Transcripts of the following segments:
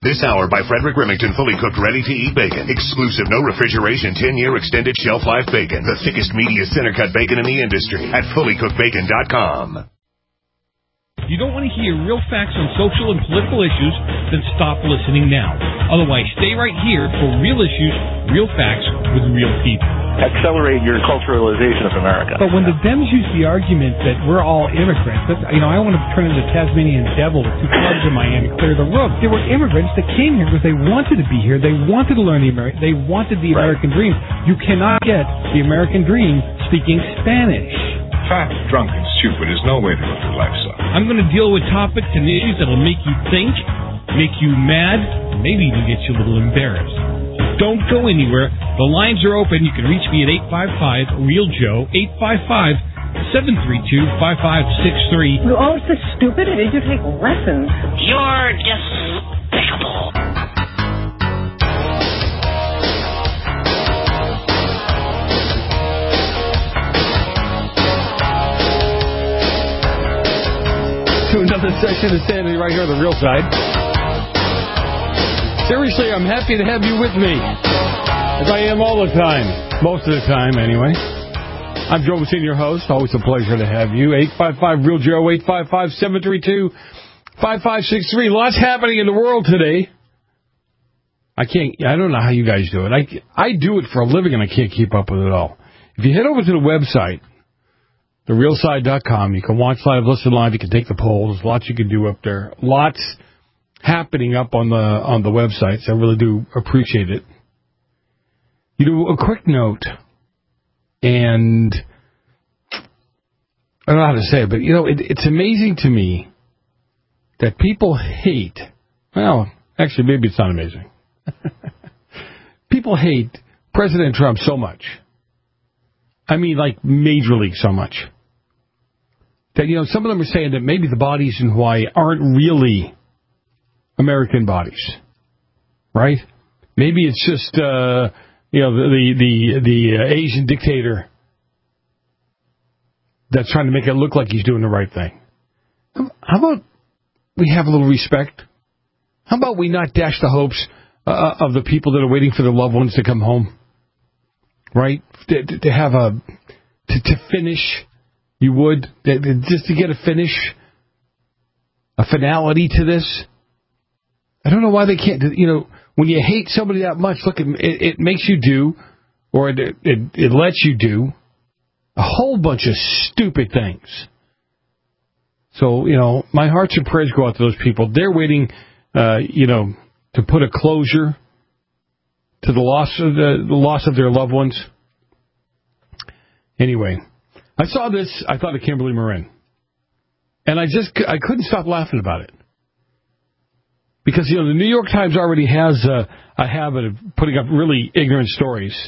This hour by Frederick Remington, fully cooked, ready-to-eat bacon. Exclusive, no refrigeration, 10-year extended shelf life bacon. The thickest, meatiest center-cut bacon in the industry at fullycookedbacon.com. You don't want to hear real facts on social and political issues? Then stop listening now. Otherwise, stay right here for real issues, real facts with real people. Accelerate your culturalization of America. But when the Dems use the argument that we're all immigrants, I want to turn into the Tasmanian devil with two clubs in Miami, clear the road. There were immigrants that came here because they wanted to be here. They wanted to learn they wanted the American dream. You cannot get the American dream speaking Spanish. Fat, drunk, and stupid is no way to live your life, son. I'm going to deal with topics and issues that will make you think, make you mad, maybe even get you a little embarrassed. Don't go anywhere. The lines are open. You can reach me at 855-REAL-JOE, 855-732-5563. Oh, so stupid. Did you take lessons? You're despicable. To another session of Sanity right here on the Real Side. Seriously, I'm happy to have you with me, as I am all the time, most of the time anyway. I'm Joe Messina, your host. Always a pleasure to have you. 855-REAL-JOE, 855-732-5563. Lots happening in the world today. I don't know how you guys do it. I do it for a living and I can't keep up with it all. If you head over to the website, therealside.com, you can watch live, listen live, you can take the polls. There's lots you can do up there. Lots happening up on the websites. I really do appreciate it. You do a quick note, and I don't know how to say it, but it's amazing to me that people hate. Well, actually, maybe it's not amazing. People hate President Trump so much. I mean, like major league so much. That, some of them are saying that maybe the bodies in Hawaii aren't really American bodies, right? Maybe it's just, the Asian dictator that's trying to make it look like he's doing the right thing. How about we have a little respect? How about we not dash the hopes of the people that are waiting for their loved ones to come home, right? To have to finish. You would, just to get a finish, a finality to this. I don't know why they can't, when you hate somebody that much, look, it makes you do, or it lets you do, a whole bunch of stupid things. So, my hearts and prayers go out to those people. They're waiting, to put a closure to the loss of their loved ones. Anyway. I saw this, I thought of Kimberly Marin. And I couldn't stop laughing about it. Because, the New York Times already has a habit of putting up really ignorant stories.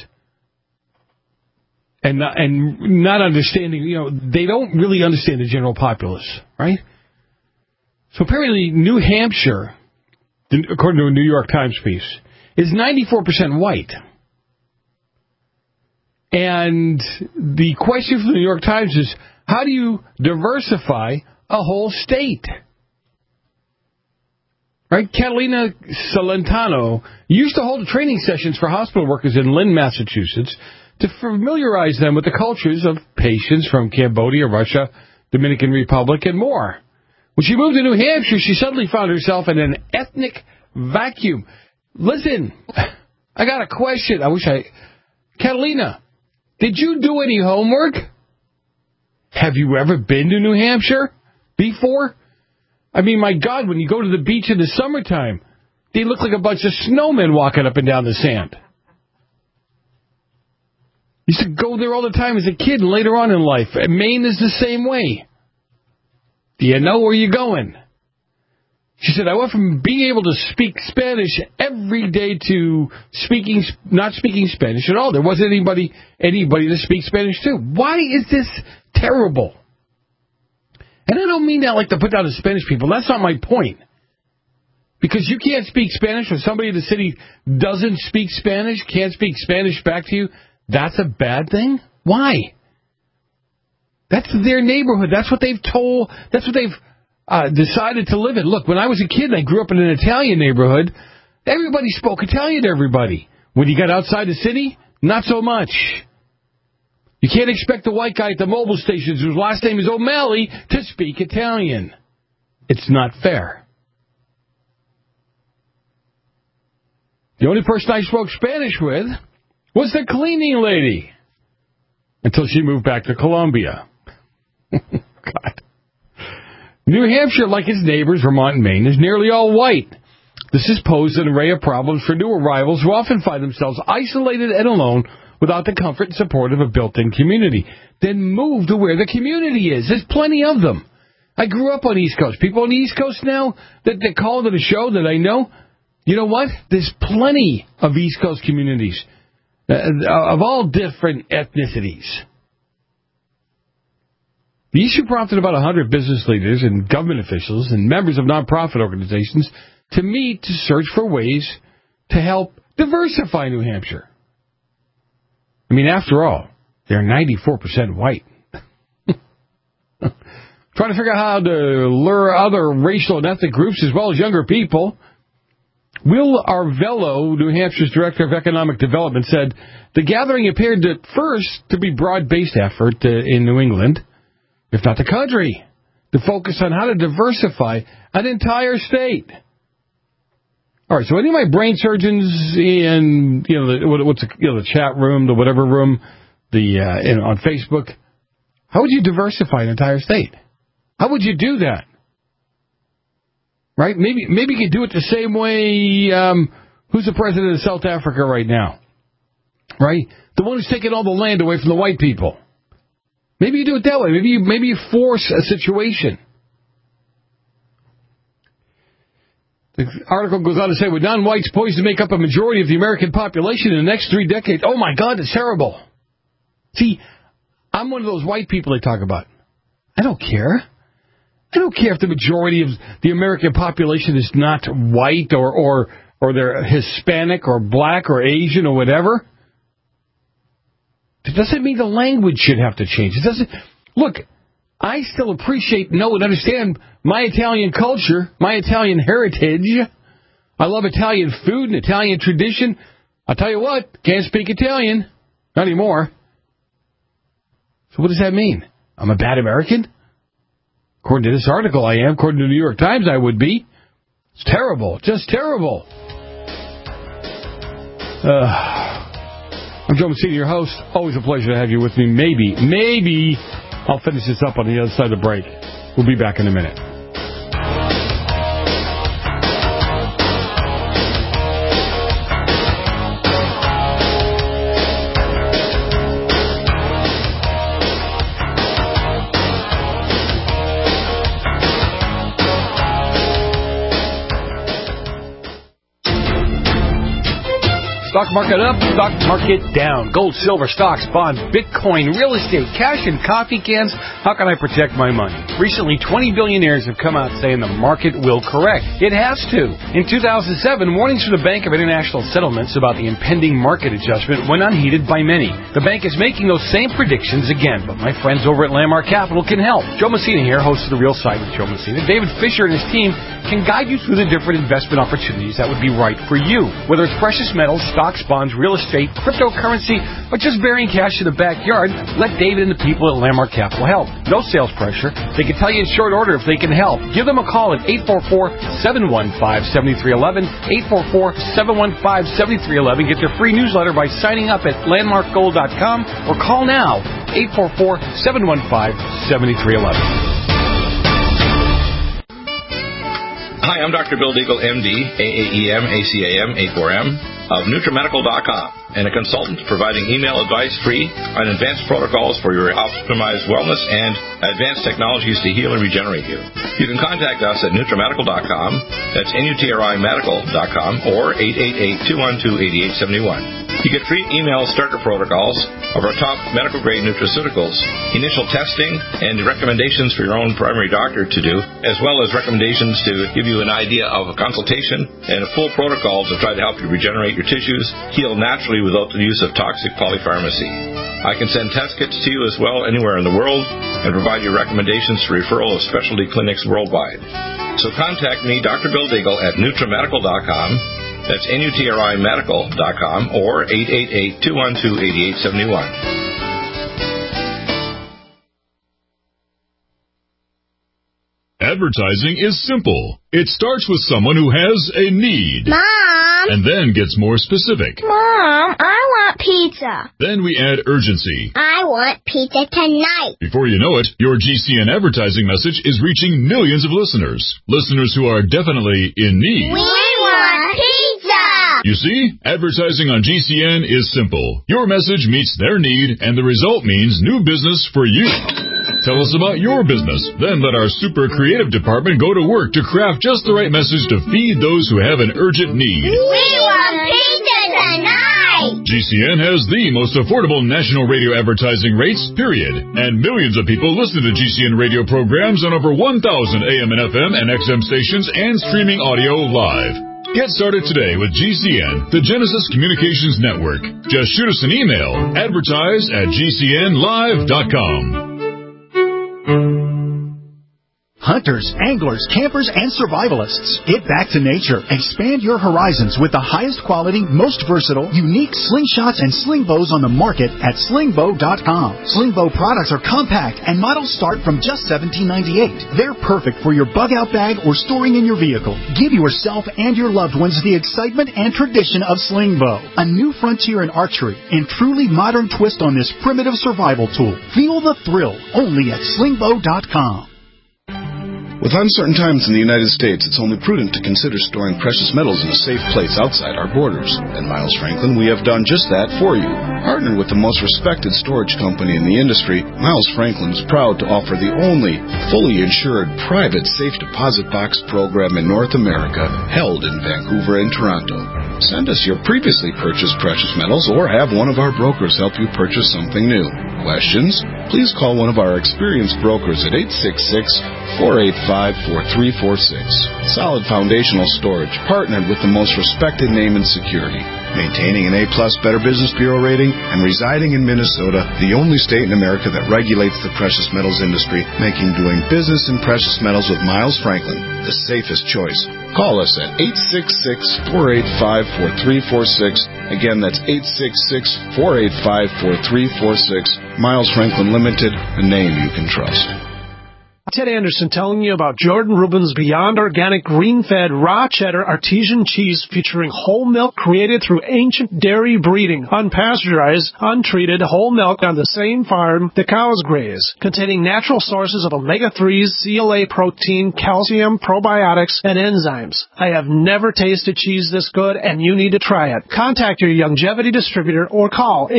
And not understanding, they don't really understand the general populace, right? So apparently New Hampshire, according to a New York Times piece, is 94% white. And the question from the New York Times is, how do you diversify a whole state? Right? Catalina Celentano used to hold training sessions for hospital workers in Lynn, Massachusetts, to familiarize them with the cultures of patients from Cambodia, Russia, Dominican Republic, and more. When she moved to New Hampshire, she suddenly found herself in an ethnic vacuum. Listen, I got a question. Catalina, did you do any homework? Have you ever been to New Hampshire before? I mean, my God, when you go to the beach in the summertime, they look like a bunch of snowmen walking up and down the sand. Used to go there all the time as a kid and later on in life. And Maine is the same way. Do you know where you're going? She said, I went from being able to speak Spanish every day to not speaking Spanish at all. There wasn't anybody to speak Spanish to. Why is this terrible? And I don't mean that like to put down the Spanish people. That's not my point. Because you can't speak Spanish or somebody in the city doesn't speak Spanish, can't speak Spanish back to you, that's a bad thing? Why? That's their neighborhood. That's what they've told. That's what they've decided to live in. Look, when I was a kid, I grew up in an Italian neighborhood. Everybody spoke Italian to everybody. When you got outside the city, not so much. You can't expect the white guy at the mobile stations whose last name is O'Malley to speak Italian. It's not fair. The only person I spoke Spanish with was the cleaning lady. Until she moved back to Colombia. God. New Hampshire, like its neighbors, Vermont and Maine, is nearly all white. This has posed an array of problems for new arrivals who often find themselves isolated and alone without the comfort and support of a built-in community. Then move to where the community is. There's plenty of them. I grew up on the East Coast. People on the East Coast now that call to the show that I know, you know what? There's plenty of East Coast communities of all different ethnicities. The issue prompted about 100 business leaders and government officials and members of nonprofit organizations to meet to search for ways to help diversify New Hampshire. I mean, after all, they're 94% white. Trying to figure out how to lure other racial and ethnic groups as well as younger people. Will Arvello, New Hampshire's Director of Economic Development, said the gathering appeared at first to be broad-based effort in New England, if not the country, to focus on how to diversify an entire state. All right, so any of my brain surgeons in the chat room, the whatever room, on Facebook, how would you diversify an entire state? How would you do that? Right? Maybe you could do it the same way. Who's the president of South Africa right now? Right? The one who's taking all the land away from the white people. Maybe you do it that way. Maybe you force a situation. The article goes on to say, with non-whites poised to make up a majority of the American population in the next 3 decades. Oh, my God, it's terrible. See, I'm one of those white people they talk about. I don't care. I don't care if the majority of the American population is not white or they're Hispanic or black or Asian or whatever. It doesn't mean the language should have to change. It doesn't. Look, I still appreciate, know, and understand my Italian culture, my Italian heritage. I love Italian food and Italian tradition. I'll tell you what, can't speak Italian. Not anymore. So what does that mean? I'm a bad American? According to this article, I am. According to the New York Times, I would be. It's terrible. Just terrible. I'm Joe Messina, your host. Always a pleasure to have you with me. Maybe I'll finish this up on the other side of the break. We'll be back in a minute. Stock market up, stock market down. Gold, silver, stocks, bonds, Bitcoin, real estate, cash, and coffee cans. How can I protect my money? Recently, 20 billionaires have come out saying the market will correct. It has to. In 2007, warnings from the Bank of International Settlements about the impending market adjustment went unheeded by many. The bank is making those same predictions again, but my friends over at Landmark Capital can help. Joe Messina here, host of The Real Side with Joe Messina. David Fisher and his team can guide you through the different investment opportunities that would be right for you. Whether it's precious metals, stocks, bonds, real estate, cryptocurrency, or just burying cash in the backyard, let David and the people at Landmark Capital help. No sales pressure. They can tell you in short order if they can help. Give them a call at 844-715-7311, 844-715-7311. Get their free newsletter by signing up at landmarkgold.com or call now, 844-715-7311. Hi, I'm Dr. Bill Deagle, MD, AAEM, ACAM, A4M, of NutriMedical.com, and a consultant providing email advice free on advanced protocols for your optimized wellness and advanced technologies to heal and regenerate you. You can contact us at NutriMedical.com, that's NutriMedical.com, or 888-212-8871. You get free email starter protocols of our top medical-grade nutraceuticals, initial testing, and recommendations for your own primary doctor to do, as well as recommendations to give you an idea of a consultation and a full protocol to try to help you regenerate your tissues, heal naturally without the use of toxic polypharmacy. I can send test kits to you as well anywhere in the world. and provide you recommendations for referral of specialty clinics worldwide. So contact me, Dr. Bill Deagle, at NutriMedical.com. That's NUTRI Medical.com or 888-212-8871. Advertising is simple. It starts with someone who has a need. Mom! And then gets more specific. Mom, I want pizza. Then we add urgency. I want pizza tonight. Before you know it, your GCN advertising message is reaching millions of listeners. Listeners who are definitely in need. We want pizza! You see, advertising on GCN is simple. Your message meets their need, and the result means new business for you. Tell us about your business. Then let our super creative department go to work to craft just the right message to feed those who have an urgent need. We want pizza tonight! GCN has the most affordable national radio advertising rates, period. And millions of people listen to GCN radio programs on over 1,000 AM and FM and XM stations and streaming audio live. Get started today with GCN, the Genesis Communications Network. Just shoot us an email, advertise@gcnlive.com. Hunters, anglers, campers, and survivalists. Get back to nature. Expand your horizons with the highest quality, most versatile, unique slingshots and sling bows on the market at slingbow.com. Slingbow products are compact and models start from just $17.98. They're perfect for your bug-out bag or storing in your vehicle. Give yourself and your loved ones the excitement and tradition of Slingbow, a new frontier in archery and truly modern twist on this primitive survival tool. Feel the thrill only at slingbow.com. With uncertain times in the United States, it's only prudent to consider storing precious metals in a safe place outside our borders. At Miles Franklin, we have done just that for you. Partnered with the most respected storage company in the industry, Miles Franklin is proud to offer the only fully insured private safe deposit box program in North America, held in Vancouver and Toronto. Send us your previously purchased precious metals or have one of our brokers help you purchase something new. Questions? Please call one of our experienced brokers at 866-485-4346. Solid foundational storage, partnered with the most respected name in security. Maintaining an A-plus Better Business Bureau rating and residing in Minnesota, the only state in America that regulates the precious metals industry, making doing business in precious metals with Miles Franklin the safest choice. Call us at 866-485-4346. Again, that's 866-485-4346. Miles Franklin Limited, a name you can trust. Ted Anderson telling you about Jordan Rubin's Beyond Organic Green-Fed Raw Cheddar Artesian Cheese featuring whole milk created through ancient dairy breeding, unpasteurized, untreated whole milk on the same farm the cows graze, containing natural sources of omega-3s, CLA protein, calcium, probiotics, and enzymes. I have never tasted cheese this good, and you need to try it. Contact your Longevity distributor or call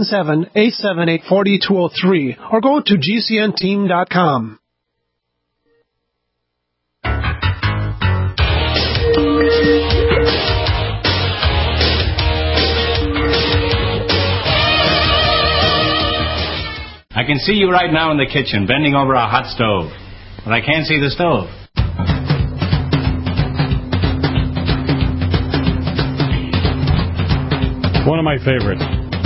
877-878-4203 or go to gcnteam.com. I can see you right now in the kitchen, bending over a hot stove. But I can't see the stove. One of my favorites.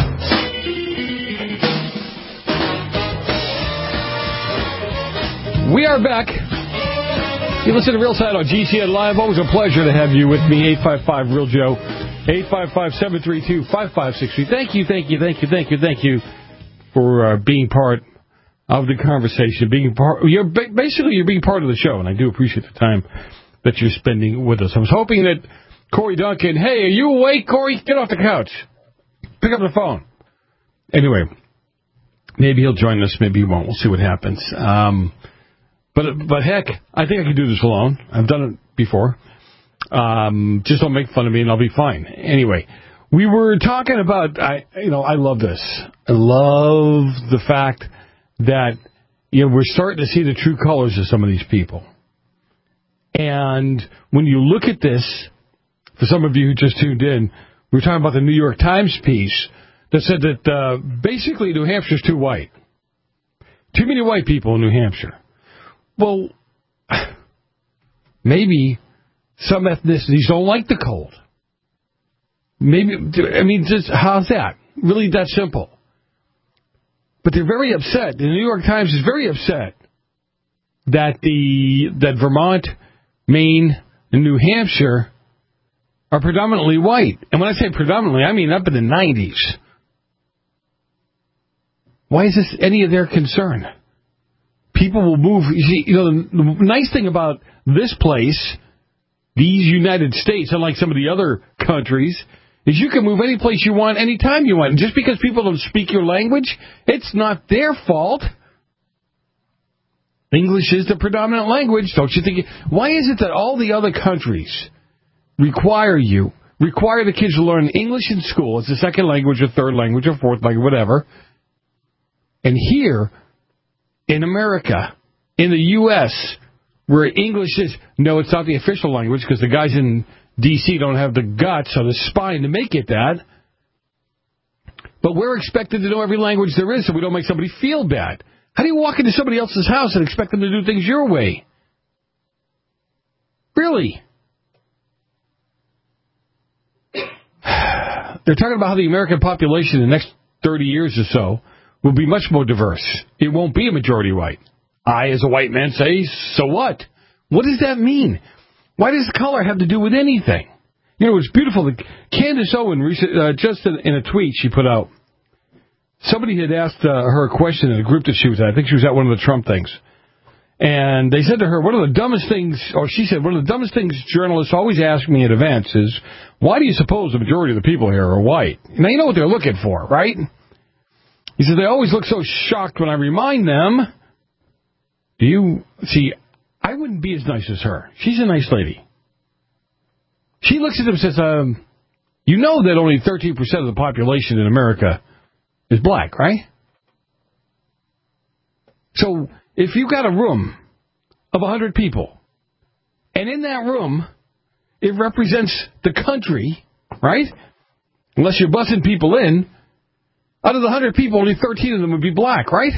We are back. You listen to Real Side on GCN Live. Always a pleasure to have you with me. 855-REAL-JOE. 855-732-5563. Thank you for being part of the conversation. You're being part of the show, and I do appreciate the time that you're spending with us. I was hoping that Corey Duncan, hey, are you awake, Corey? Get off the couch. Pick up the phone. Anyway, maybe he'll join us, maybe he won't. We'll see what happens. But heck, I think I can do this alone. I've done it before. Just don't make fun of me and I'll be fine. Anyway, we were talking about, I love this. I love the fact that, we're starting to see the true colors of some of these people. And when you look at this, for some of you who just tuned in, we were talking about the New York Times piece that said that basically New Hampshire's too white. Too many white people in New Hampshire. Well, maybe some ethnicities don't like the cold. How's that? Really that simple. But they're very upset. The New York Times is very upset that Vermont, Maine, and New Hampshire are predominantly white. And when I say predominantly, I mean up in the 90s. Why is this any of their concern? People will move. You see, the nice thing about this place, these United States, unlike some of the other countries, is you can move any place you want, anytime you want. And just because people don't speak your language, it's not their fault. English is the predominant language, don't you think? Why is it that all the other countries require the kids to learn English in school as a second language or third language or fourth language, whatever? And here, in America, in the U.S., where English is, no, it's not the official language because the guys in D.C. don't have the guts or the spine to make it that. But we're expected to know every language there is so we don't make somebody feel bad. How do you walk into somebody else's house and expect them to do things your way? Really? They're talking about how the American population in the next 30 years or so will be much more diverse. It won't be a majority white. I, as a white man, say, so what? What does that mean? Why does color have to do with anything? You know, it's beautiful. Candace Owen, just in a tweet she put out, somebody had asked her a question in a group that she was at. I think she was at one of the Trump things. And they said to her, one of the dumbest things, or she said, one of the dumbest things journalists always ask me at events is, why do you suppose the majority of the people here are white? Now, you know what they're looking for, right? He said, they always look so shocked when I remind them. Do you see, I wouldn't be as nice as her. She's a nice lady. She looks at them and says, you know that only 13% of the population in America is black, right? So if you got a room of 100 people, and in that room, it represents the country, right? Unless you're bussing people in, out of the 100 people, only 13 of them would be black, right?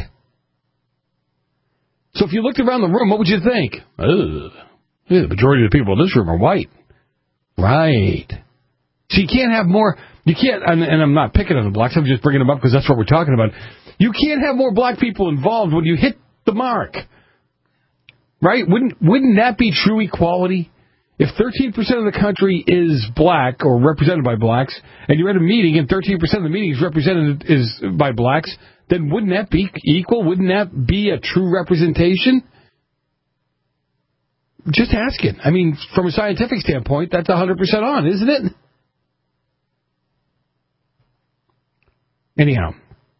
So if you looked around the room, what would you think? The majority of the people in this room are white. Right. So you can't have more, you can't, and I'm not picking on the blacks, I'm just bringing them up because that's what we're talking about. You can't have more black people involved when you hit the mark. Right? Wouldn't that be true equality? If 13% of the country is black or represented by blacks, and you're at a meeting and 13% of the meeting is represented by blacks, then wouldn't that be equal? Wouldn't that be a true representation? Just asking. I mean, from a scientific standpoint, that's 100% on, isn't it? Anyhow,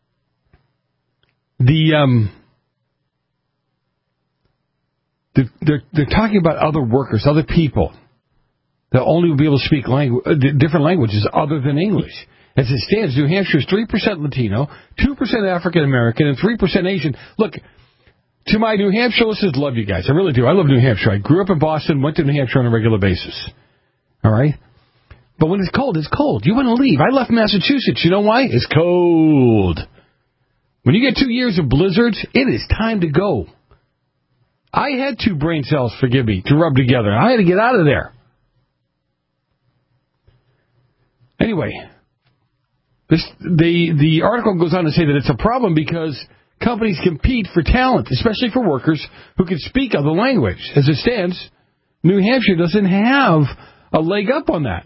they're talking about other workers, other people that only will be able to speak different languages other than English. As it stands, New Hampshire is 3% Latino, 2% African American, and 3% Asian. Look, to my New Hampshire listeners, love you guys. I really do. I love New Hampshire. I grew up in Boston, went to New Hampshire on a regular basis. All right? But when it's cold, it's cold. You want to leave. I left Massachusetts. You know why? It's cold. When you get 2 years of blizzards, it is time to go. I had 2 brain cells, forgive me, to rub together. I had to get out of there. Anyway, the article goes on to say that it's a problem because companies compete for talent, especially for workers who can speak other language. As it stands, New Hampshire doesn't have a leg up on that.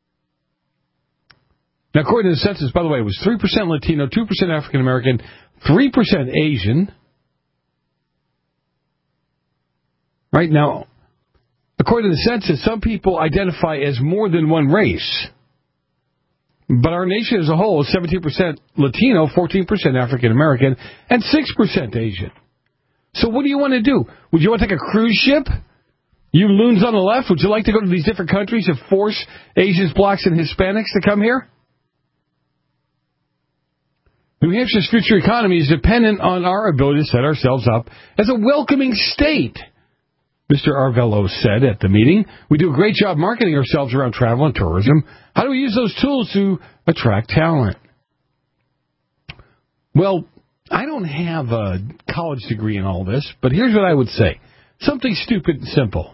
Now, according to the census, by the way, it was 3% Latino, 2% African American, 3% Asian. Right now, according to the census, some people identify as more than one race. But our nation as a whole is 17% Latino, 14% African American, and 6% Asian. So what do you want to do? Would you want to take a cruise ship? You loons on the left, would you like to go to these different countries and force Asians, blacks, and Hispanics to come here? New Hampshire's future economy is dependent on our ability to set ourselves up as a welcoming state, Mr. Arvello said at the meeting. We do a great job marketing ourselves around travel and tourism. How do we use those tools to attract talent? Well, I don't have a college degree in all this, but here's what I would say. Something stupid and simple.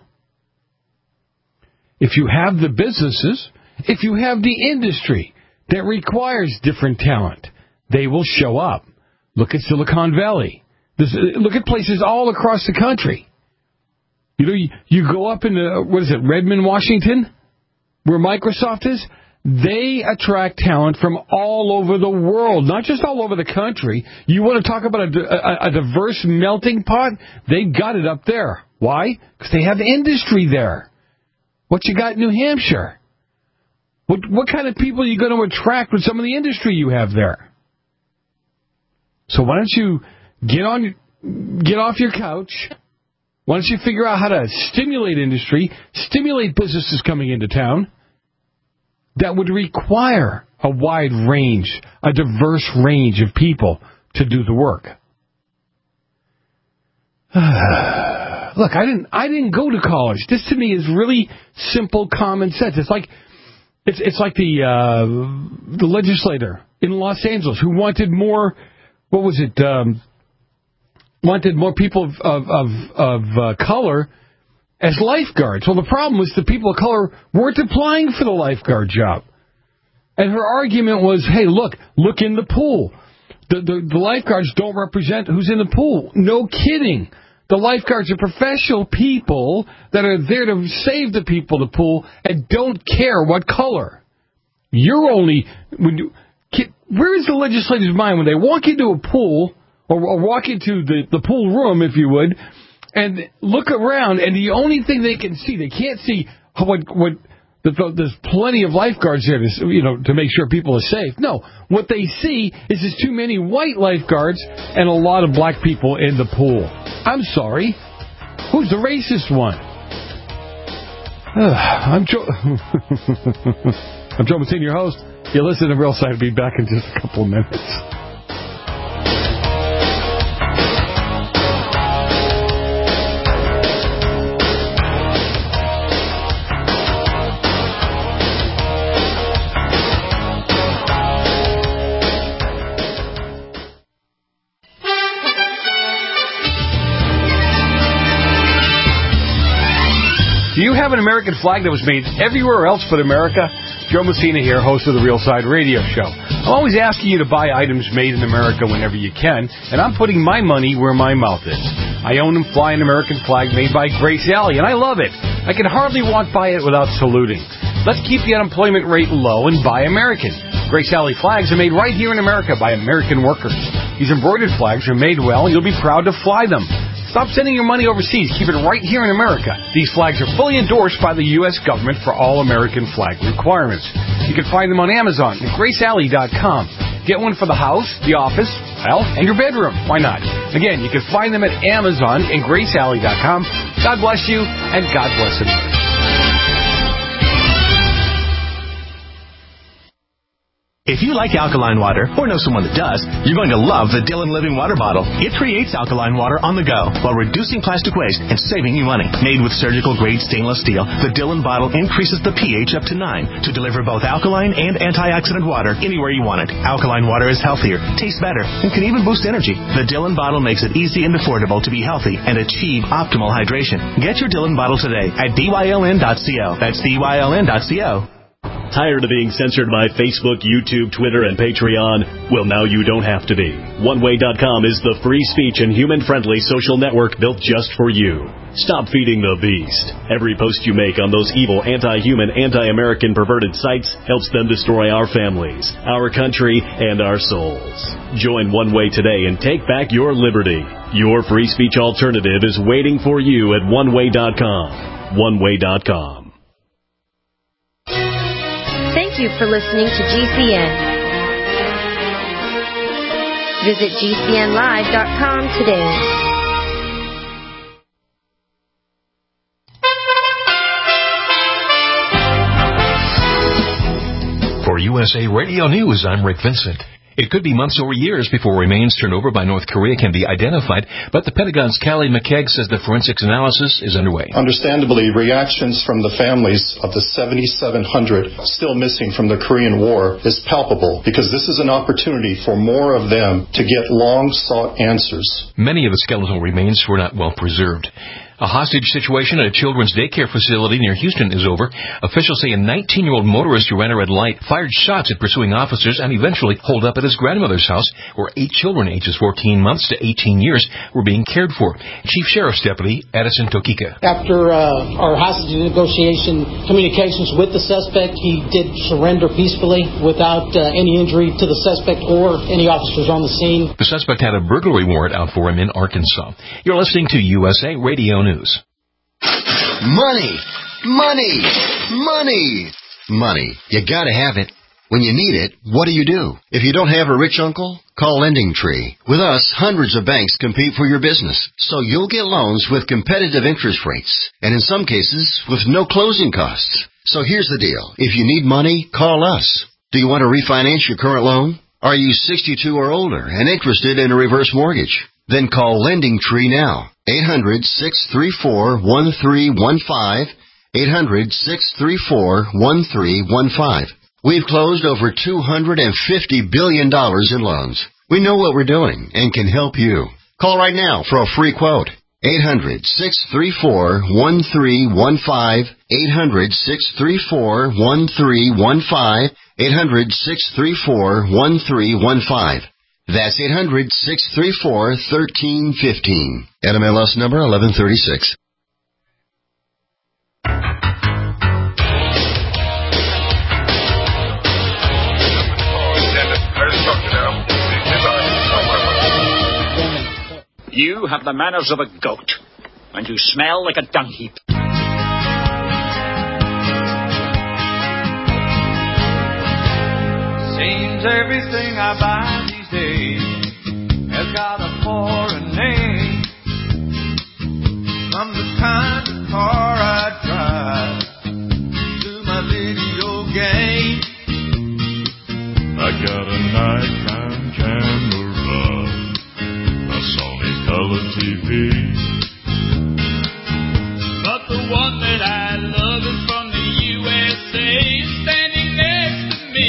If you have the businesses, if you have the industry that requires different talent, they will show up. Look at Silicon Valley. Look at places all across the country. You know, you go up in, Redmond, Washington, where Microsoft is. They attract talent from all over the world, not just all over the country. You want to talk about a diverse melting pot? They've got it up there. Why? Because they have industry there. What you got in New Hampshire? What kind of people are you going to attract with some of the industry you have there? So why don't you get off your couch? Why don't you figure out how to stimulate industry, stimulate businesses coming into town? That would require a wide range, a diverse range of people to do the work. Look, I didn't go to college. This to me is really simple common sense. It's like the legislator in Los Angeles who wanted more. What was it? Wanted more people of color as lifeguards. Well, the problem was the people of color weren't applying for the lifeguard job. And her argument was, hey, look in the pool. The lifeguards don't represent who's in the pool. No kidding. The lifeguards are professional people that are there to save the people in the pool and don't care what color. Where is the legislator's mind when they walk into a pool or walk into the pool room, if you would, and look around, and the only thing they can see, they can't see there's plenty of lifeguards there to make sure people are safe. No, what they see is there's too many white lifeguards and a lot of black people in the pool. I'm sorry. Who's the racist one? I'm Joe Massini, your host. You listen to Real Side. I'll be back in just a couple of minutes. Do you have an American flag that was made everywhere else but America? Joe Messina here, host of the Real Side Radio Show. I'm always asking you to buy items made in America whenever you can, and I'm putting my money where my mouth is. I own and fly an American flag made by Grace Alley, and I love it. I can hardly walk by it without saluting. Let's keep the unemployment rate low and buy American. Grace Alley flags are made right here in America by American workers. These embroidered flags are made well, and you'll be proud to fly them. Stop sending your money overseas. Keep it right here in America. These flags are fully endorsed by the U.S. government for all American flag requirements. You can find them on Amazon at GraceAlley.com. Get one for the house, the office, and your bedroom. Why not? Again, you can find them at Amazon and GraceAlley.com. God bless you, and God bless America. If you like alkaline water, or know someone that does, you're going to love the Dillon Living Water Bottle. It creates alkaline water on the go while reducing plastic waste and saving you money. Made with surgical-grade stainless steel, the Dillon bottle increases the pH up to 9 to deliver both alkaline and antioxidant water anywhere you want it. Alkaline water is healthier, tastes better, and can even boost energy. The Dillon bottle makes it easy and affordable to be healthy and achieve optimal hydration. Get your Dillon bottle today at dyln.co. That's dyln.co. Tired of being censored by Facebook, YouTube, Twitter, and Patreon? Well, now you don't have to be. OneWay.com is the free speech and human-friendly social network built just for you. Stop feeding the beast. Every post you make on those evil, anti-human, anti-American perverted sites helps them destroy our families, our country, and our souls. Join One Way today and take back your liberty. Your free speech alternative is waiting for you at OneWay.com. OneWay.com. Thank you for listening to GCN. Visit GCNlive.com today. For USA Radio News, I'm Rick Vincent. It could be months or years before remains turned over by North Korea can be identified, but the Pentagon's Callie McKeag says the forensics analysis is underway. Understandably, reactions from the families of the 7,700 still missing from the Korean War is palpable because this is an opportunity for more of them to get long-sought answers. Many of the skeletal remains were not well preserved. A hostage situation at a children's daycare facility near Houston is over. Officials say a 19-year-old motorist who ran a red light fired shots at pursuing officers and eventually holed up at his grandmother's house, where 8 children ages 14 months to 18 years were being cared for. Chief Sheriff's Deputy Addison Tokika. After our hostage negotiation communications with the suspect, he did surrender peacefully without any injury to the suspect or any officers on the scene. The suspect had a burglary warrant out for him in Arkansas. You're listening to USA Radio News. Money! Money! Money! Money. You gotta have it. When you need it, what do? If you don't have a rich uncle, call Lending Tree. With us, hundreds of banks compete for your business, so you'll get loans with competitive interest rates, and in some cases, with no closing costs. So here's the deal. If you need money, call us. Do you want to refinance your current loan? Are you 62 or older and interested in a reverse mortgage? Then call Lending Tree now. 800-634-1315. 800-634-1315. We've closed over $250 billion in loans. We know what we're doing and can help you. Call right now for a free quote. 800-634-1315. 800-634-1315. 800-634-1315. That's 800-634-1315. NMLS number 1136. You have the manners of a goat, and you smell like a dung heap. Seems everything I buy these days has got a foreign name. From the kind of car I drive to my video game. I got a nighttime camera, a Sony color TV, but the one that I love is from the USA, standing next to me.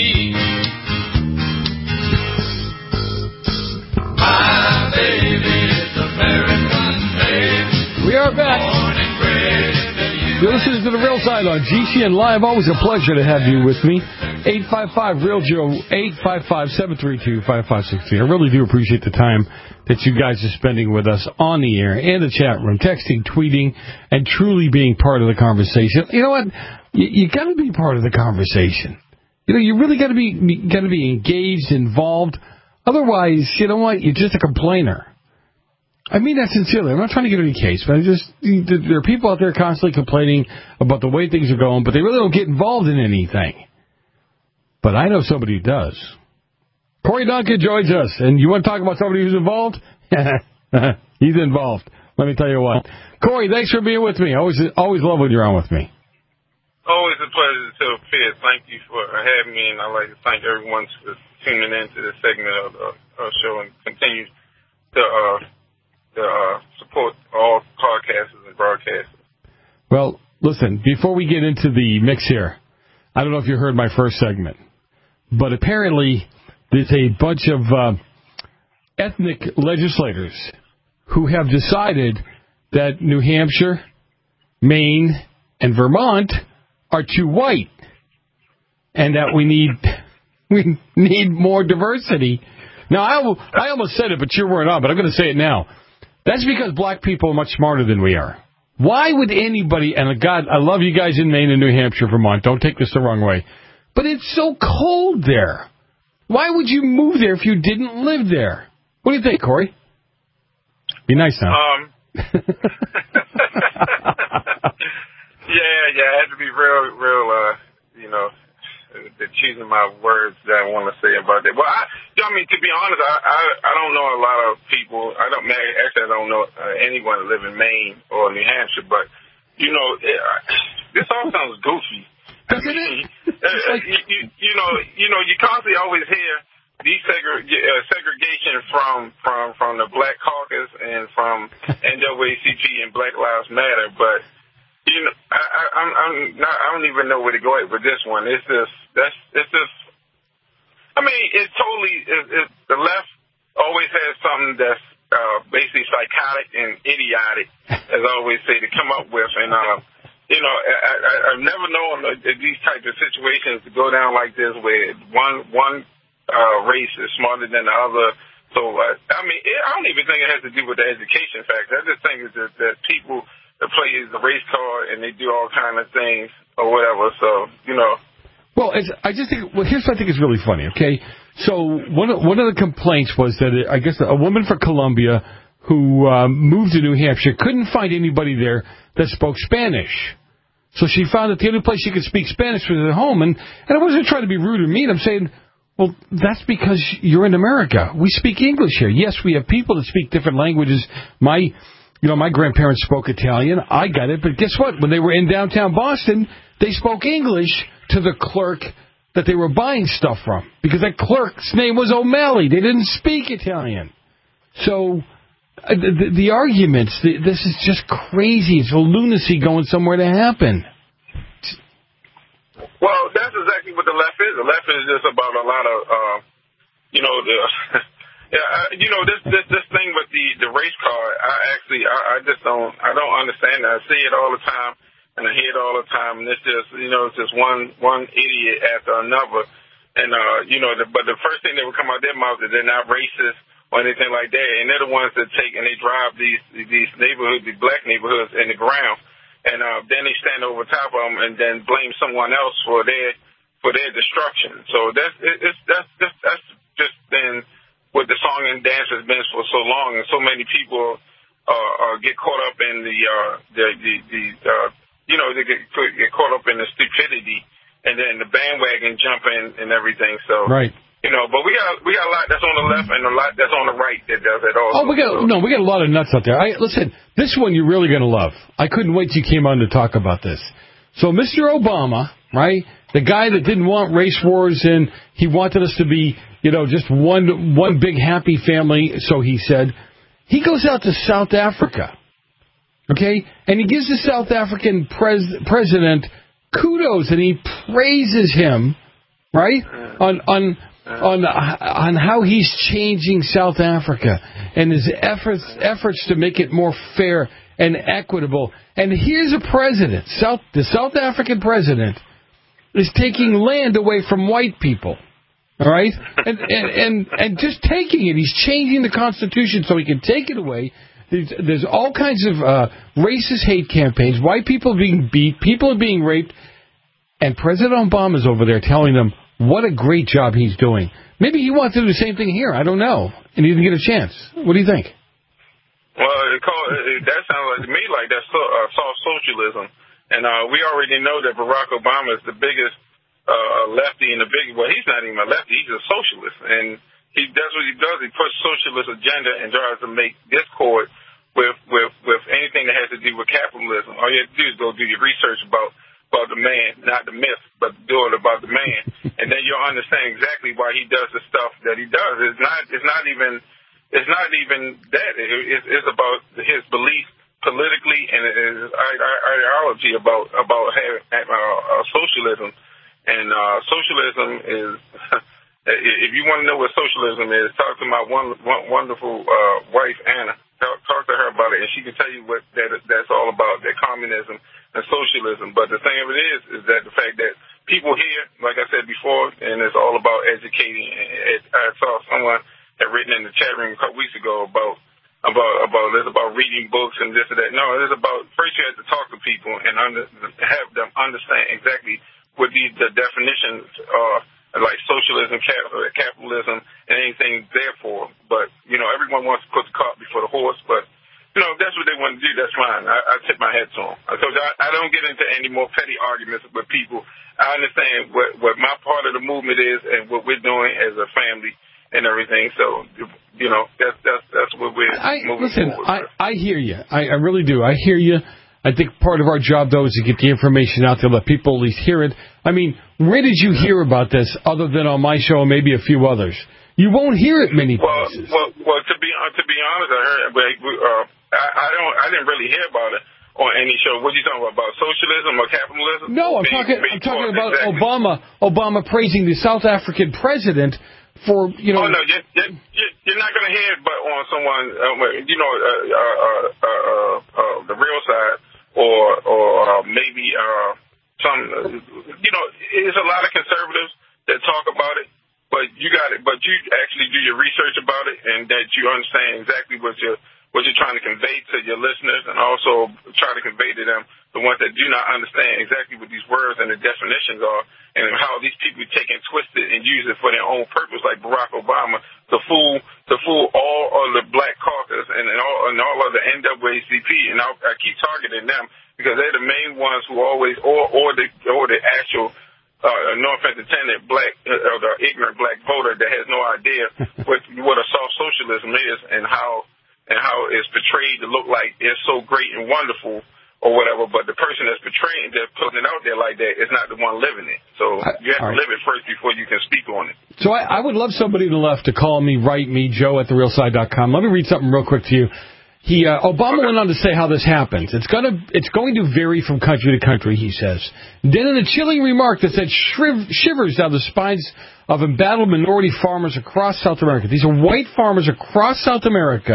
My baby is American made. We are back. You're listening to The Real Side on GCN Live. Always a pleasure to have you with me. 855-REAL-JOE, 855-732-5563. I really do appreciate the time that you guys are spending with us on the air and the chat room, texting, tweeting, and truly being part of the conversation. You know what? You got to be part of the conversation. You know, you really got to be engaged, involved. Otherwise, you know what? You're just a complainer. I mean that sincerely. I'm not trying to get any case, but there are people out there constantly complaining about the way things are going, but they really don't get involved in anything. But I know somebody who does. Corey Duncan joins us, and you want to talk about somebody who's involved? He's involved. Let me tell you what. Corey, thanks for being with me. Always love when you're on with me. Always a pleasure to appear. Thank you for having me, and I'd like to thank everyone for tuning in to this segment of the show and continue to support all podcasters and broadcasters. Well, listen, before we get into the mix here, I don't know if you heard my first segment, but apparently there's a bunch of ethnic legislators who have decided that New Hampshire, Maine, and Vermont are too white, and that we need more diversity. Now, I almost said it, but you weren't on, but I'm going to say it now. That's because black people are much smarter than we are. Why would anybody, and God, I love you guys in Maine and New Hampshire, Vermont, don't take this the wrong way, but it's so cold there. Why would you move there if you didn't live there? What do you think, Corey? Be nice now. Yeah, I had to be real, choosing my words that I want to say about that. Well, to be honest, I don't know a lot of people. I don't know anyone that live in Maine or New Hampshire, but, this all sounds goofy. You constantly always hear these segregation from the Black Caucus and from NAACP and Black Lives Matter, but I don't even know where to go with this one. It's just the left always has something that's basically psychotic and idiotic, as I always say, to come up with. And, I've never known these types of situations to go down like this where one race is smarter than the other. So, I don't even think it has to do with the education factor. I just think it's just that people that play the race card and they do all kind of things or whatever. So, Well, here's what I think is really funny, okay? So one of the complaints was that I guess a woman from Colombia who moved to New Hampshire couldn't find anybody there that spoke Spanish. So she found that the only place she could speak Spanish was at home. And I wasn't trying to be rude or mean. I'm saying, well, that's because you're in America. We speak English here. Yes, we have people that speak different languages. My grandparents spoke Italian. I got it. But guess what? When they were in downtown Boston, they spoke English to the clerk that they were buying stuff from, because that clerk's name was O'Malley. They didn't speak Italian. So the arguments, this is just crazy. It's a lunacy going somewhere to happen. Well, that's exactly what the left is. The left is just about a lot of, this thing with the race card. I don't understand that. I see it all the time. And I hear it all the time, and it's just, it's just one idiot after another. And, but the first thing that would come out their mouth is they're not racist or anything like that. And they're the ones that take and they drive these neighborhoods, these black neighborhoods in the ground. And, then they stand over top of them and then blame someone else for their destruction. So that's just been what the song and dance has been for so long. And so many people, get caught up in they get caught up in the stupidity and then the bandwagon jumping and everything. So, right. But we got a lot that's on the left and a lot that's on the right that does it also. We got a lot of nuts out there. Listen, this one you're really going to love. I couldn't wait till you came on to talk about this. So Mr. Obama, right, the guy that didn't want race wars and he wanted us to be, just one big happy family, so he said, he goes out to South Africa. Okay, and he gives the South African president kudos, and he praises him, right, on how he's changing South Africa and his efforts to make it more fair and equitable. And here's a president, the South African president, is taking land away from white people. All right, and just taking it, he's changing the Constitution so he can take it away. There's all kinds of racist hate campaigns, white people being beat, people are being raped, and President Obama's over there telling them what a great job he's doing. Maybe he wants to do the same thing here. I don't know, and he didn't get a chance. What do you think? Well, that sounds like to me like that's soft socialism, and we already know that Barack Obama is the biggest lefty and he's not even a lefty, he's a socialist, and he does what he does. He puts socialist agenda and tries to make discord with anything that has to do with capitalism. All you have to do is go do your research about the man, not the myth, but do it about the man, and then you'll understand exactly why he does the stuff that he does. It's not even that. It's about his belief politically and his ideology about socialism. And socialism is. If you want to know what socialism is, talk to my wonderful wife, Anna. Talk to her about it, and she can tell you what that's all about, that communism and socialism. But the thing of it is that the fact that people here, like I said before, and it's all about educating. I saw someone had written in the chat room a couple weeks ago about reading books and this and that. No, it is about, first you have to talk to people and have them understand exactly what the definitions are. Like socialism, capitalism, and anything therefore. But, everyone wants to put the cart before the horse. But, if that's what they want to do, that's fine. I tip my hat to them. I told you, I don't get into any more petty arguments with people. I understand what my part of the movement is and what we're doing as a family and everything. So, that's what we're moving forward. I hear you. I really do. I hear you. I think part of our job, though, is to get the information out there, let people at least hear it. I mean, where did you hear about this other than on my show and maybe a few others? You won't hear it many places. Well, to be honest, I heard, I didn't really hear about it on any show. What are you talking about socialism or capitalism? No, I'm talking about Obama praising the South African president for, you know. Oh, no, you're not going to headbutt on someone, the real side, or maybe some, there's a lot of conservatives that talk about it, but you actually do your research about it, and that you understand exactly what you're trying to convey to your listeners, and also try to convey to them, the ones that do not understand exactly what these words and the definitions are, and how these people take and twist it and use it for their own purpose, like Barack Obama, to fool all of the Black Caucus and all of the NAACP, and I keep targeting them because they're the main ones who always, or the actual, no offense intended, black, or the ignorant black voter that has no idea what a soft socialism is and how it's portrayed to look like it's so great and wonderful or whatever, but the person that's portraying, that's putting it out there like that, is not the one living it. So you have to live it first before you can speak on it. So I would love somebody to the left to call me, write me, joe@therealside.com. Let me read something real quick to you. Obama went on to say how this happens. It's going to vary from country to country, he says. Then in a chilling remark that said shivers down the spines of embattled minority farmers across South America. These are white farmers across South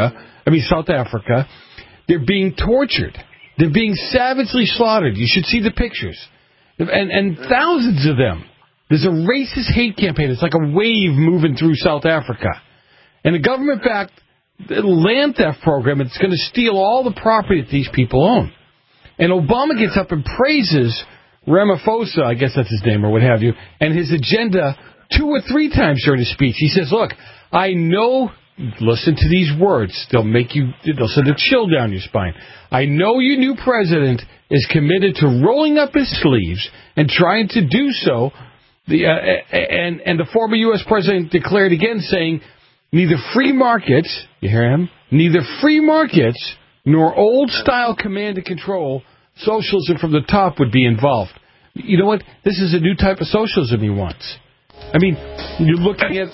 Africa. They're being tortured. They're being savagely slaughtered. You should see the pictures. And thousands of them. There's a racist hate campaign. It's like a wave moving through South Africa. And the government-backed land theft program, it's going to steal all the property that these people own. And Obama gets up and praises Ramaphosa, I guess that's his name or what have you, and his agenda 2 or 3 times during his speech. He says, look, I know, listen to these words, they'll send a chill down your spine. I know your new president is committed to rolling up his sleeves and trying to do so. And the former U.S. president declared again, saying, neither free markets, you hear him, neither free markets nor old-style command and control socialism from the top would be involved. You know what? This is a new type of socialism he wants. I mean, you're looking at...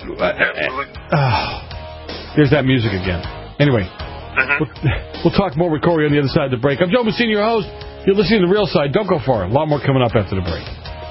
there's that music again. Anyway, we'll talk more with Corey on the other side of the break. I'm Joe Messina, your host. You're listening to The Real Side. Don't go far. A lot more coming up after the break.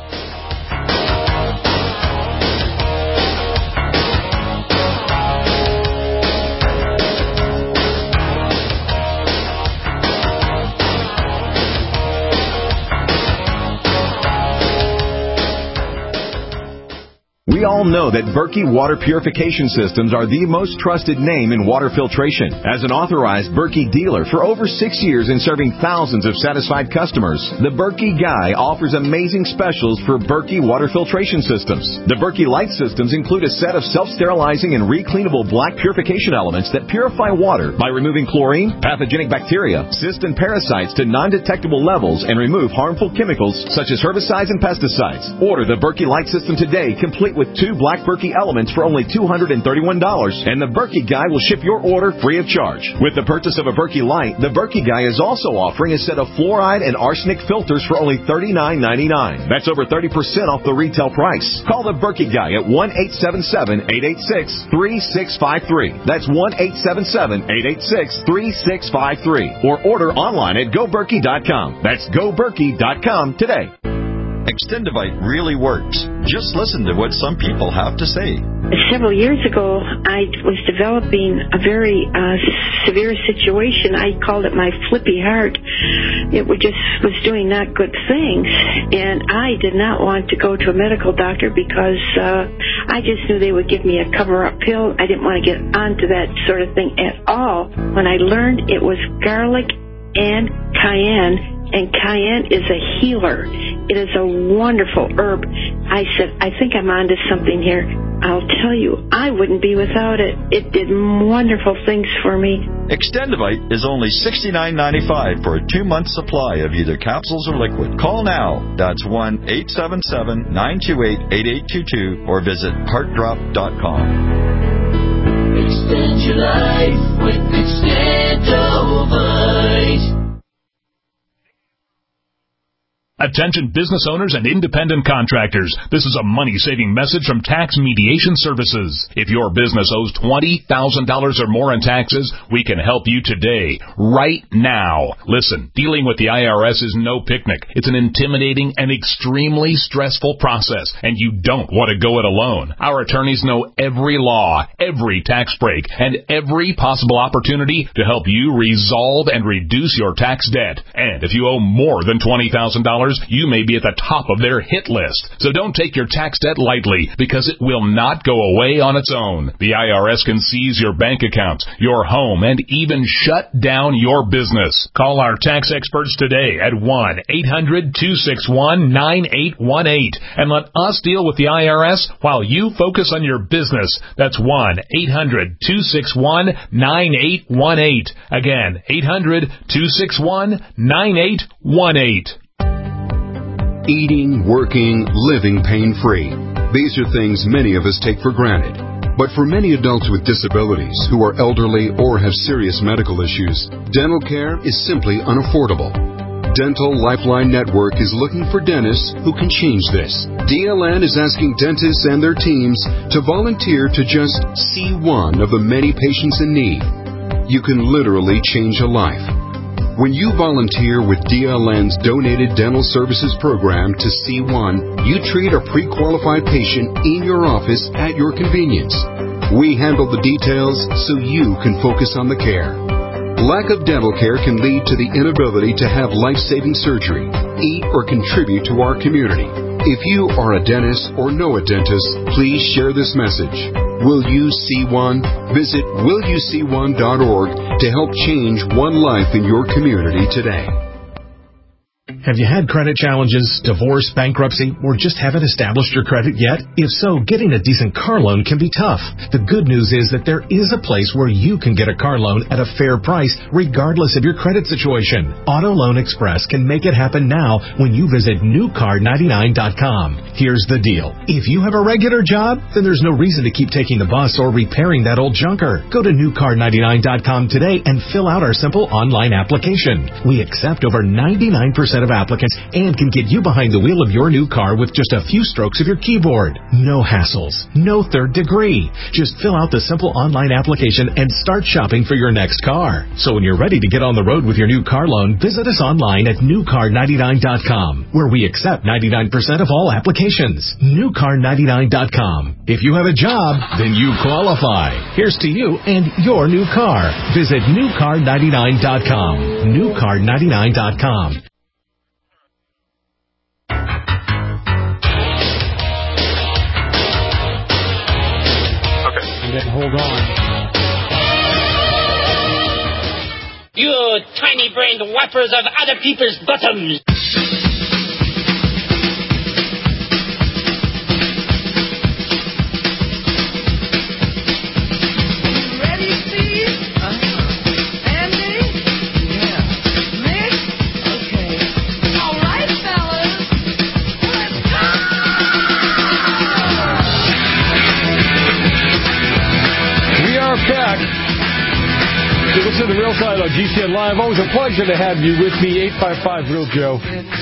We all know that Berkey Water Purification Systems are the most trusted name in water filtration. As an authorized Berkey dealer for over 6 years and serving thousands of satisfied customers, the Berkey Guy offers amazing specials for Berkey Water Filtration Systems. The Berkey Light Systems include a set of self-sterilizing and recleanable black purification elements that purify water by removing chlorine, pathogenic bacteria, cysts and parasites to non-detectable levels and remove harmful chemicals such as herbicides and pesticides. Order the Berkey Light System today, complete with 2 black Berkey elements for only $231, and the Berkey Guy will ship your order free of charge. With the purchase of a Berkey Light, the Berkey Guy is also offering a set of fluoride and arsenic filters for only $39.99. That's over 30% off the retail price. Call the Berkey Guy at 1-877-886-3653. That's 1-877-886-3653. Or order online at GoBerkey.com. That's GoBerkey.com today. Extendivite really works. Just listen to what some people have to say. Several years ago, I was developing a very severe situation. I called it my flippy heart. It was doing not good things, and I did not want to go to a medical doctor because I just knew they would give me a cover-up pill. I didn't want to get onto that sort of thing at all. When I learned it was garlic and cayenne is a healer. It is a wonderful herb. I said, I think I'm onto something here. I'll tell you, I wouldn't be without it. It did wonderful things for me. Extendivite is only $69.95 for a 2-month supply of either capsules or liquid. Call now. That's 1-877-928-8822 or visit heartdrop.com. Extend your life with Extendivite. Attention business owners and independent contractors. This is a money-saving message from Tax Mediation Services. If your business owes $20,000 or more in taxes, we can help you today, right now. Listen, dealing with the IRS is no picnic. It's an intimidating and extremely stressful process, and you don't want to go it alone. Our attorneys know every law, every tax break, and every possible opportunity to help you resolve and reduce your tax debt. And if you owe more than $20,000, you may be at the top of their hit list. So don't take your tax debt lightly, because it will not go away on its own. The IRS can seize your bank accounts, your home, and even shut down your business. Call our tax experts today at 1-800-261-9818 and let us deal with the IRS while you focus on your business. That's 1-800-261-9818. Again, 800-261-9818. Eating, working, living pain-free. These are things many of us take for granted. But for many adults with disabilities who are elderly or have serious medical issues, dental care is simply unaffordable. Dental Lifeline Network is looking for dentists who can change this. DLN is asking dentists and their teams to volunteer to just see one of the many patients in need. You can literally change a life. When you volunteer with DLN's Donated Dental Services Program to C1, you treat a pre-qualified patient in your office at your convenience. We handle the details so you can focus on the care. Lack of dental care can lead to the inability to have life-saving surgery, eat, or contribute to our community. If you are a dentist or know a dentist, please share this message. Will You See One? Visit willyouseeone.org to help change one life in your community today. Have you had credit challenges, divorce, bankruptcy, or just haven't established your credit yet? If so, getting a decent car loan can be tough. The good news is that there is a place where you can get a car loan at a fair price, regardless of your credit situation. Auto Loan Express can make it happen now when you visit newcar99.com. Here's the deal. If you have a regular job, then there's no reason to keep taking the bus or repairing that old junker. Go to newcar99.com today and fill out our simple online application. We accept over 99% of applicants and can get you behind the wheel of your new car with just a few strokes of your keyboard. No hassles, no third degree. Just fill out the simple online application and start shopping for your next car. So when you're ready to get on the road with your new car loan, visit us online at newcar99.com, where we accept 99% of all applications. Newcar99.com. If you have a job, then you qualify. Here's to you and your new car. Visit newcar99.com. Newcar99.com. Hold on. You tiny-brained whappers of other people's bottoms! Ready, Steve? Andy? Yeah. Mick? Okay. All right, fellas. Let's go! We are back. You listen to The Real Side on GCN Live. Always a pleasure to have you with me. 855-REAL-JOE.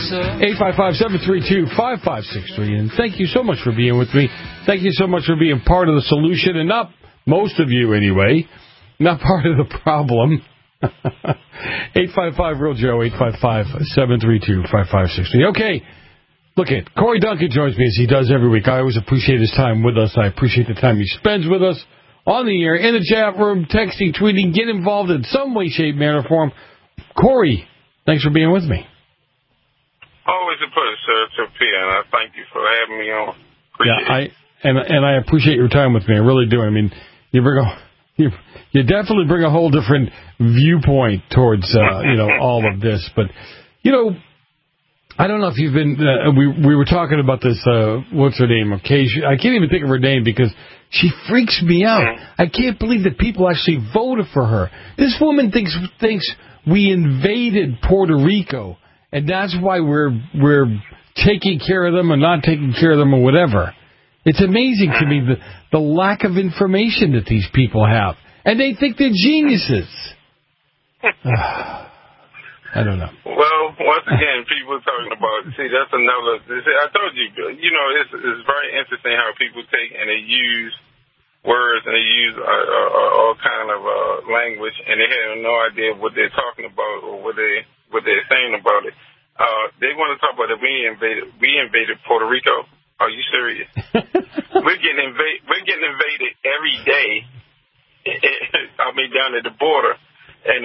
855-732-5563. And thank you so much for being with me. Thank you so much for being part of the solution, and not most of you anyway, not part of the problem. 855-REAL-JOE. 855-732-5563. Okay. Look at Corey Duncan joins me as he does every week. I always appreciate his time with us. I appreciate the time he spends with us on the air, in the chat room, texting, tweeting. Get involved in some way, shape, manner, form. Corey, thanks for being with me. Always a pleasure, sir. It's a and I thank you for having me on. I appreciate your time with me. I really do. I mean, you definitely bring a whole different viewpoint towards all of this. But I don't know if you've been. We were talking about this. What's her name? Occasion. I can't even think of her name because she freaks me out. I can't believe that people actually voted for her. This woman thinks we invaded Puerto Rico, and that's why we're taking care of them or not taking care of them or whatever. It's amazing to me the lack of information that these people have, and they think they're geniuses. I don't know. Well, once again, people talking about, see, that's another, I told you, it's very interesting how people take and they use words and they use all kind of language, and they have no idea what they're talking about or what they're saying about it. They want to talk about that we invaded Puerto Rico. Are you serious? We're getting invaded every day. Down at the border, and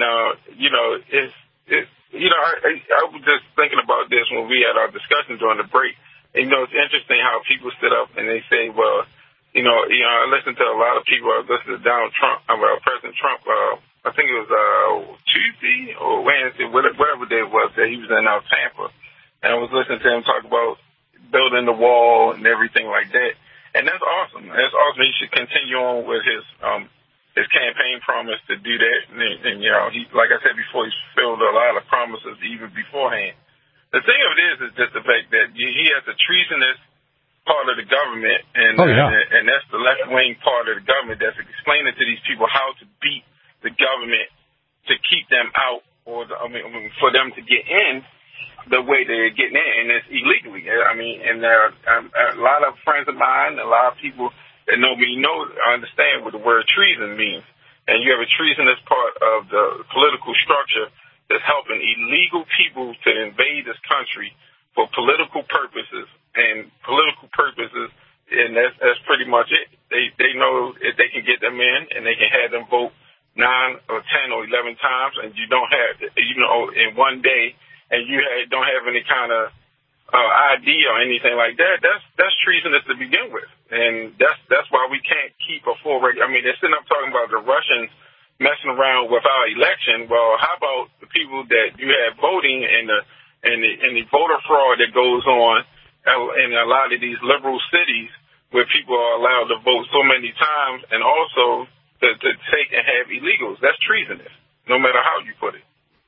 I was just thinking about this when we had our discussion during the break. And, it's interesting how people stood up and they say, well, I listened to a lot of people. I listened to President Trump. I think it was Tuesday or Wednesday, whatever day it was that he was in Tampa, and I was listening to him talk about building the wall and everything like that. And that's awesome. That's awesome. He should continue on with his campaign promise to do that. And he, like I said before, he's fulfilled a lot of promises even beforehand. The thing of it is just the fact that he has a treasonous part of the government, and that's the left-wing part of the government that's explaining to these people how to beat the government to keep them out, or for them to get in the way they're getting in, and it's illegally. And a lot of friends of mine, a lot of people that know me understand what the word treason means. And you have a treasonous part of the political structure that's helping illegal people to invade this country for political purposes. And that's pretty much it. They know if they can get them in and they can have them vote 9 or 10 or 11 times, and you don't have, in one day, and you don't have any kind of ID or anything like that, that's treasonous to begin with. And that's why we can't keep a full record. They're sitting up talking about the Russians messing around with our election. Well, how about the people that you have voting and the voter fraud that goes on in a lot of these liberal cities where people are allowed to vote so many times, and also to take and have illegals? That's treasonous, no matter how you put it.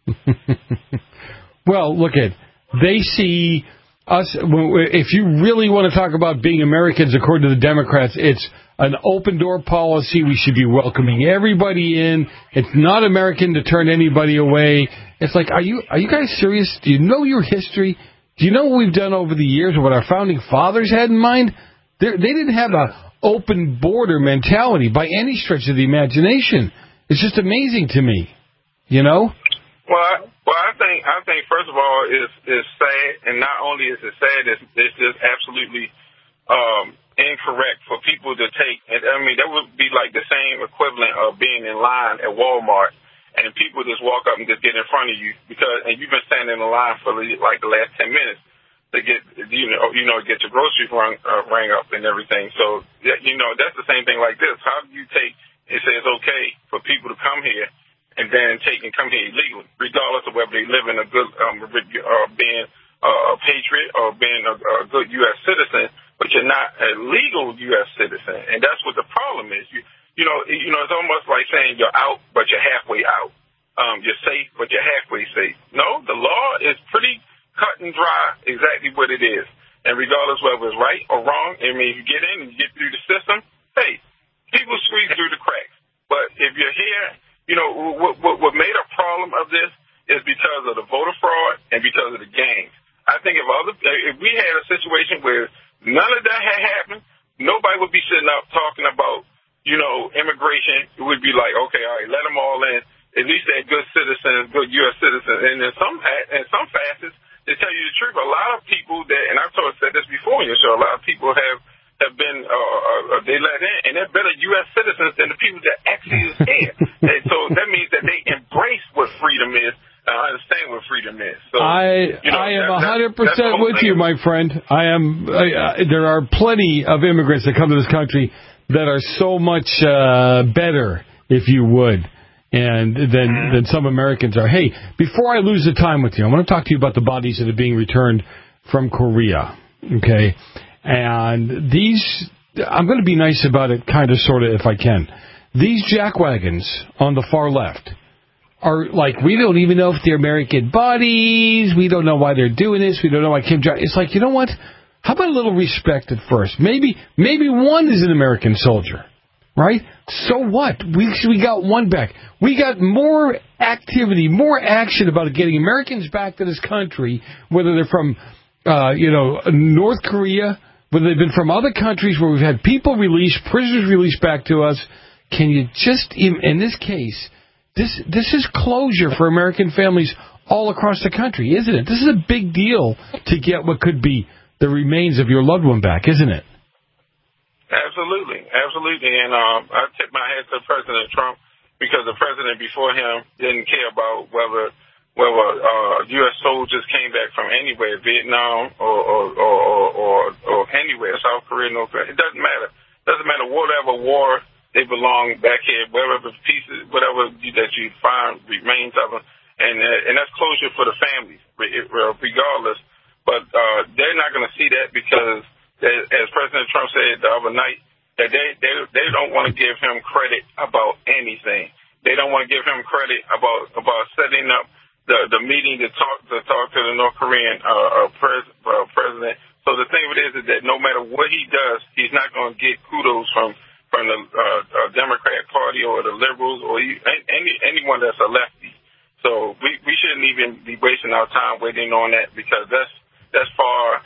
Well, look they see us, if you really want to talk about being Americans, according to the Democrats, it's an open-door policy. We should be welcoming everybody in. It's not American to turn anybody away. It's like, are you guys serious? Do you know your history? Do you know what we've done over the years, or what our founding fathers had in mind? They didn't have an open border mentality by any stretch of the imagination. It's just amazing to me, Well, I think first of all, it's sad, and not only is it sad, it's just absolutely incorrect for people to take. And that would be like the same equivalent of being in line at Walmart, and people just walk up and just get in front of you and you've been standing in line for like the last 10 minutes to get get your groceries rang up and everything. So that's the same thing like this. How do you take and say it's okay for people to come here and then come here illegally, regardless of whether they live in a good, being a patriot or being a good U.S. citizen, but you're not a legal U.S. citizen, and that's what the problem is. It's almost like saying you're out, but you're halfway out. You're safe, but you're halfway safe. No, the law is pretty cut and dry, exactly what it is, and regardless whether it's right or wrong, if you get in and you get through the system, hey, people squeeze through the cracks. But if you're here, what made a problem of this is because of the voter fraud and because of the gangs. I think if we had a situation where none of that had happened, nobody would be sitting up talking about, immigration. It would be like, okay, all right, let them all in. At least they're good citizens, good U.S. citizens. And in some facets, to tell you the truth, a lot of people and I've said this before in your show, a lot of people have been, they let in, and they're better U.S. citizens than the people that actually is here. And so that means that they embrace what freedom is. I understand what freedom is. So, I am 100% with you, my friend. There are plenty of immigrants that come to this country that are so much better, if you would, than some Americans are. Hey, before I lose the time with you, I want to talk to you about the bodies that are being returned from Korea. Okay, and I'm going to be nice about it, kind of, sort of, if I can. These jackwagons on the far left are like, we don't even know if they're American bodies. We don't know why they're doing this. We don't know why Kim Jong. It's like, you know what? How about a little respect at first? Maybe one is an American soldier. right? So what? We got one back. We got more activity, more action about getting Americans back to this country, whether they're from, North Korea, whether they've been from other countries where we've had people released, prisoners released back to us. Can you just, in this case, this is closure for American families all across the country, isn't it? This is a big deal to get what could be the remains of your loved one back, isn't it? Absolutely. And I tip my hat to President Trump because the president before him didn't care about whether U.S. soldiers came back from anywhere, Vietnam or anywhere, South Korea, North Korea. It doesn't matter. Whatever war they belong back here, whatever pieces, whatever that you find remains of them, and that's closure for the families, regardless. But they're not going to see that because, as President Trump said the other night, that they don't want to give him credit about anything. They don't want to give him credit about setting up the meeting to talk to the North Korean president. So the thing of it is that no matter what he does, he's not going to get kudos from the Democrat Party or the liberals or anyone that's a lefty. So we shouldn't even be wasting our time waiting on that because that's far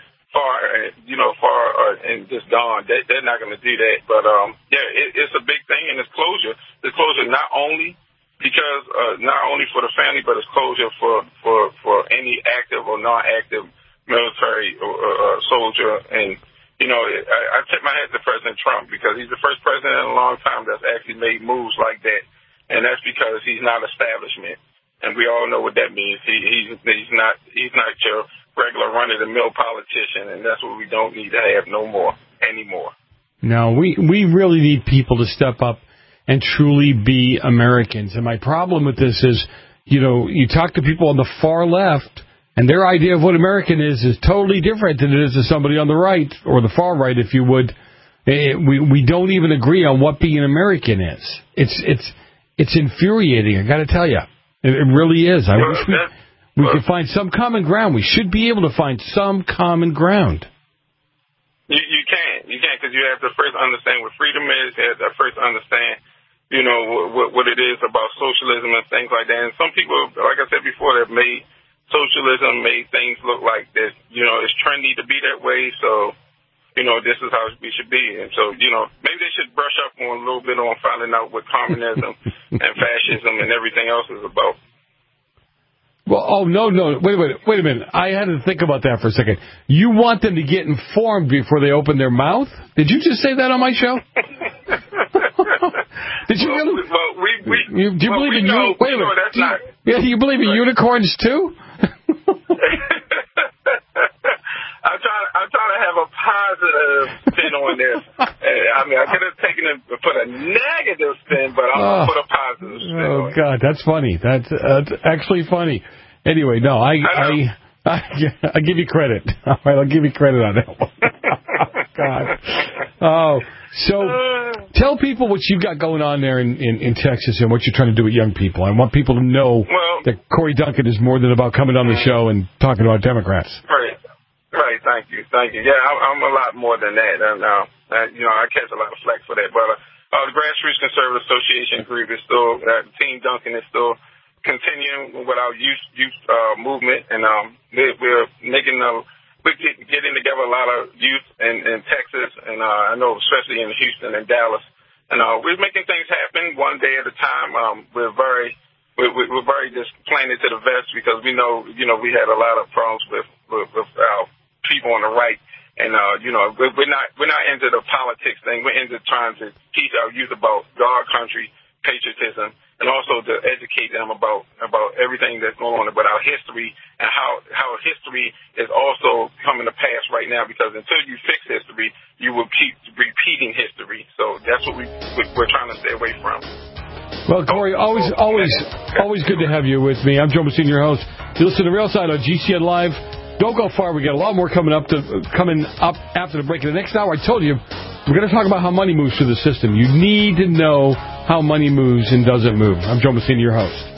and just gone. They're not going to do that. But it's a big thing, and it's closure. The closure not only for the family, but it's closure for any active or non-active military soldier. And I tip my hat to President Trump because he's the first president in a long time that's actually made moves like that, and that's because he's not establishment. And we all know what that means. He's not your regular run-of-the-mill politician, and that's what we don't need to have anymore. No, we really need people to step up and truly be Americans. And my problem with this is, you talk to people on the far left, and their idea of what American is totally different than it is to somebody on the right, or the far right, if you would. We don't even agree on what being American is. It's infuriating, I got to tell you. It really is. I wish we could find some common ground. We should be able to find some common ground. You can, because you have to first understand what freedom is. You have to first understand, what it is about socialism and things like that. And some people, like I said before, have made socialism, made things look like that, it's trendy to be that way. So, this is how we should be. And so, maybe they should brush up on a little bit on finding out what communism and fascism and everything else is about. Well, no. Wait a minute. I had to think about that for a second. You want them to get informed before they open their mouth? Did you just say that on my show? Did you really? Well, do you believe in unicorns? Wait a minute. That's not. Yeah, you believe in unicorns too? I'm trying to have a positive spin on this. I could have taken it, put a negative spin, but I'm going to put a positive spin on it. God, that's funny. That's actually funny. Anyway, no, I give you credit. All right, I'll give you credit on that one. God. Oh, so tell people what you've got going on there in Texas and what you're trying to do with young people. I want people to know that Corey Duncan is more than about coming on the show and talking about Democrats. Right, thank you. Yeah, I'm a lot more than that. And, I catch a lot of flack for that. But the Grassroots Conservative Association group is still, Team Duncan is still continuing with our youth movement. And we're getting together a lot of youth in Texas. And I know especially in Houston and Dallas. And we're making things happen one day at a time. We're very just playing it to the vest because we know, we had a lot of problems with our people on the right, and we're not into the politics thing. We're into trying to teach our youth about God, country, patriotism, and also to educate them about everything that's going on, about our history and how history is also coming to pass right now. Because until you fix history, you will keep repeating history. So that's what we're trying to stay away from. Well, Corey, always good to have you with me. I'm Joe Messina, your host. You listen to Real Side on GCN Live. Don't go far. We got a lot more coming up after the break. In the next hour, I told you, we're going to talk about how money moves through the system. You need to know how money moves and doesn't move. I'm Joe Messina, your host.